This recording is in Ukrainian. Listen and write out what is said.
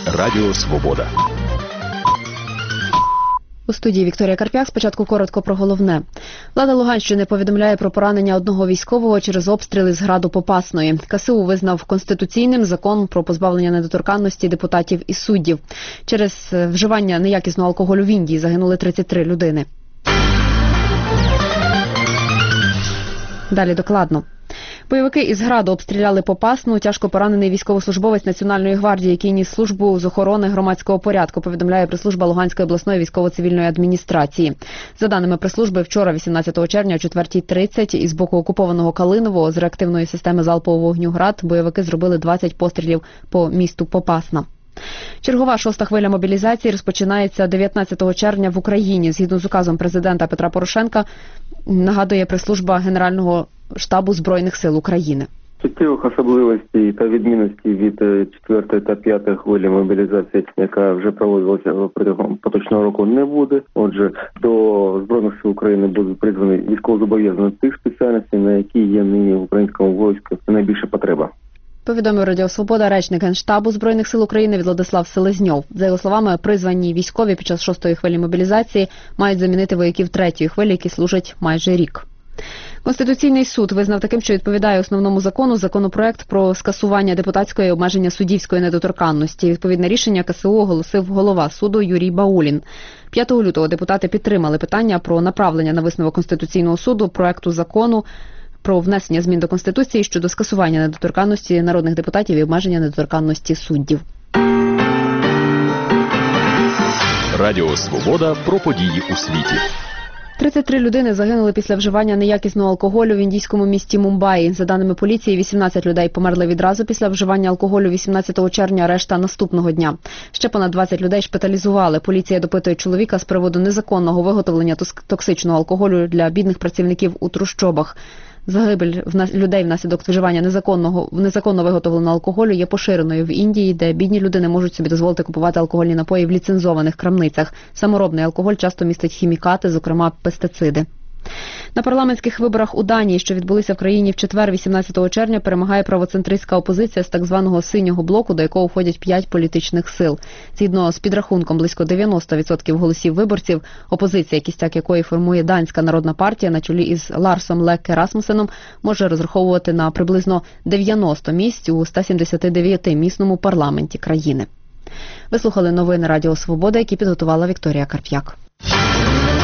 Радіо Свобода. У студії Вікторія Карп'як. Спочатку коротко про головне. Влада Луганщини повідомляє про поранення одного військового через обстріли з граду Попасної. КСУ визнав конституційним закон про позбавлення недоторканності депутатів і суддів. Через вживання неякісного алкоголю в Індії загинули 33 людини. Далі докладно. Бойовики із граду обстріляли Попасну. Тяжко поранений військовослужбовець Національної гвардії, який ніс службу з охорони громадського порядку, повідомляє прес-служба Луганської обласної військово-цивільної адміністрації. За даними прес-служби, вчора, 18 червня, о 4:30, із боку окупованого Калинового з реактивної системи залпового вогню «Град» бойовики зробили 20 пострілів по місту Попасна. Чергова 6-та хвиля мобілізації розпочинається 19 червня в Україні. Згідно з указом президента Петра Порошенка, нагадує прес-служба Генерального штабу Збройних сил України. Суттєвих особливостей та відмінностей від 4-ї та 5-ї хвилі мобілізації, яка вже проводилася протягом поточного року, не буде. Отже, до Збройних сил України будуть призвані військовозобов'язані тих спеціальностей, на які є нині в українському війську найбільша потреба. Повідомив Радіо Свобода речник Генштабу Збройних сил України Владислав Селезньов. За його словами, призвані військові під час 6-ї хвилі мобілізації мають замінити вояків 3-ї хвилі, які служать майже рік. Конституційний суд визнав таким, що відповідає основному закону, законопроект про скасування депутатської і обмеження суддівської недоторканності. Відповідне рішення КСУ оголосив голова суду Юрій Баулін. 5 лютого депутати підтримали питання про направлення на висновок Конституційного суду проекту закону про внесення змін до Конституції щодо скасування недоторканності народних депутатів і обмеження недоторканності суддів. Радіо Свобода про події у світі. 33 людини загинули після вживання неякісного алкоголю в індійському місті Мумбаї. За даними поліції, 18 людей померли відразу після вживання алкоголю 18 червня, решта наступного дня. Ще понад 20 людей шпиталізували. Поліція допитує чоловіка з приводу незаконного виготовлення токсичного алкоголю для бідних працівників у трущобах. Загибель людей внаслідок вживання незаконно виготовленого алкоголю є поширеною в Індії, де бідні людини можуть собі дозволити купувати алкогольні напої в ліцензованих крамницях. Саморобний алкоголь часто містить хімікати, зокрема пестициди. На парламентських виборах у Данії, що відбулися в країні в четвер, 18 червня, перемагає правоцентристська опозиція з так званого «синього блоку», до якого входять 5 політичних сил. Згідно з підрахунком, близько 90% голосів виборців, опозиція, кістяк якої формує Данська народна партія на чолі із Ларсом Лекке Расмусеном, може розраховувати на приблизно 90 місць у 179-місному парламенті країни. Ви слухали новини Радіо Свобода, які підготувала Вікторія Карп'як.